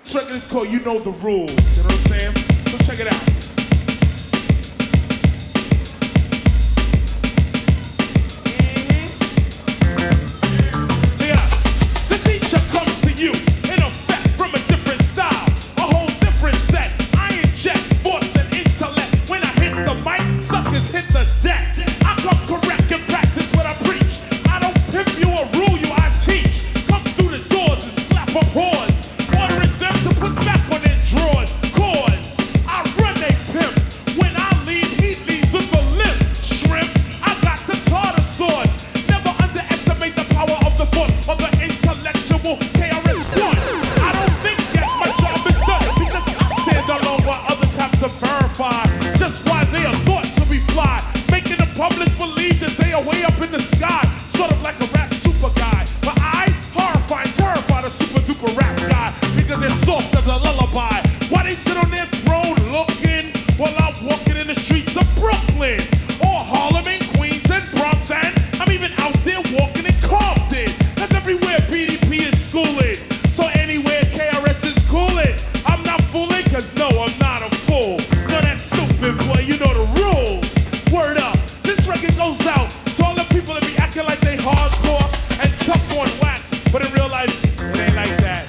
This record is called You Know the Rules, you know what I'm saying? So check it out. The teacher comes to you in effect from a different style, a whole different set. I inject force and intellect. When I hit the mic, suckers hit the deck. I come correct and practice what I preach. I don't pimp you or rule you, I teach. Come through the doors and slap a pause, ordering them to put back on their drawers. Cause I run a pimp. When I leave, he leaves with a limp. Shrimp, I got the tartar sauce. Never underestimate the power of the force of the intellectual KRS-One. I don't think that my job is done because I stand alone while others have to verify just why they are thought to be fly, making the public believe that they are way up in the sky, sort of like a rap super guy. But I horrify and terrify the super duper rap guy because they're soft as a lullaby. Why they sit on their throne looking while I'm walking in the streets of Brooklyn or Harlem and Queens and Bronx, and I'm even out there walking in Compton. That's everywhere BDP is schooling. So anywhere KRS is cooling. I'm not fooling, cause no, I'm not a fool. No, that stupid boy, you know the rules. Word up, this record goes out to all the people that be acting like they hardcore and tough on wax, but in real life, it ain't like that.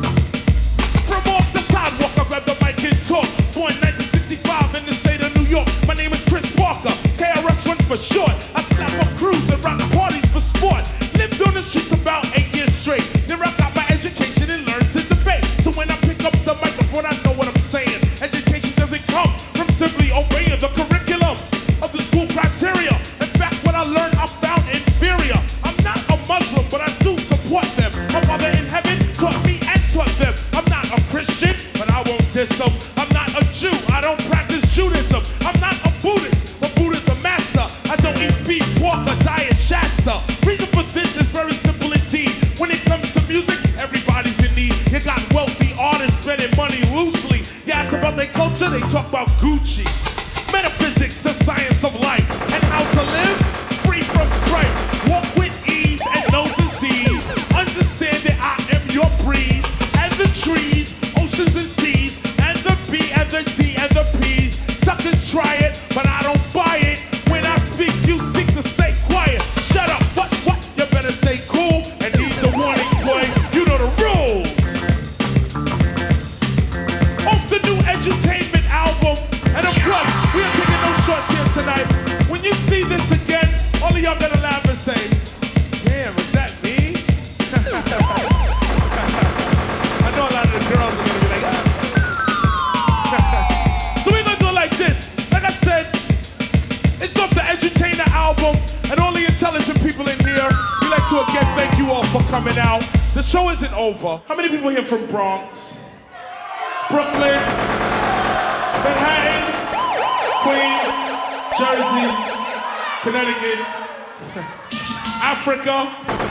From off the sidewalk, I grab the mic and talk. Born 1965 in the state of New York. My name is Chris Parker, KRS-One for short. I snap up crews and rock parties for sport. Lived on the streets about 8 years straight. Then I got my education and learned to debate. So when I pick up the microphone, I know what I'm saying. Education doesn't come from simply obeying the curriculum of the school criteria. In fact, what I learned, I found inferior. I'm not a Muslim, but I do support them. My Father in heaven taught me and taught them. I'm not a Christian, but I won't diss them. I'm not a Jew, I don't practice Judaism. I'm not a Buddhist, but Buddha's a master. I don't eat beef, pork, or diet Shasta. Reason for this is very simple indeed. When it comes to music, everybody's in need. You got wealthy artists spending money loosely. You ask about their culture, they talk about Gucci. Metaphysics, the science of life, and how to live free from strife. Walk with ease and no disease. Understand that I am your breeze, and the trees, oceans and seas, and the B and the D and the P's. Suckers try it, but I don't buy it. When I speak, you seek to stay quiet. Shut up, what? You better stay cool and heed the warning, boy. You know the rules. Off the new edutainment album, and of course, we are taking no shorts here tonight. When you see this again, all of y'all gonna laugh and say, damn, is that me? I know a lot of the girls are gonna be like, so we're gonna do it like this. Like I said, it's off the Edutainer album, and all the intelligent people in here, we like to again thank you all for coming out. The show isn't over. How many people here from Bronx, Brooklyn, Manhattan, Queens, Jersey, Connecticut, Africa?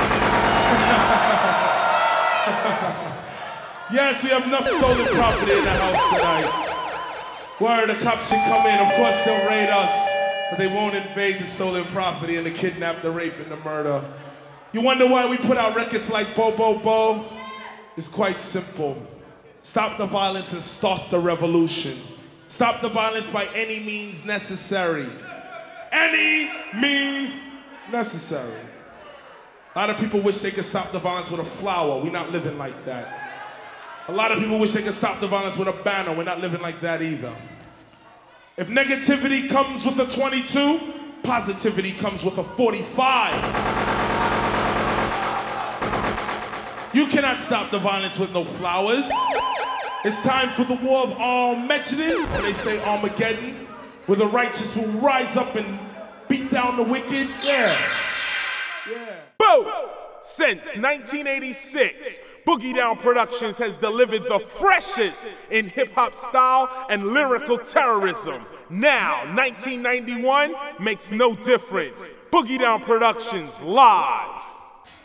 Yes, we have enough stolen property in the house tonight. Word, the cops should come in. Of course, they'll raid us, but they won't invade the stolen property and the kidnap, the rape, and the murder. You wonder why we put out records like Bo Bo Bo? It's quite simple. Stop the violence and start the revolution. Stop the violence by any means necessary. Any means necessary. A lot of people wish they could stop the violence with a flower. We're not living like that. A lot of people wish they could stop the violence with a banner. We're not living like that either. If negativity comes with a 22, positivity comes with a 45. You cannot stop the violence with no flowers. It's time for the war of Armageddon, or they say Armageddon, where the righteous will rise up and beat down the wicked. Yeah. Boom! Since 1986, Boogie Down Productions has delivered the freshest in hip-hop style and lyrical terrorism. Now, 1991 makes no difference. Boogie Down Productions live.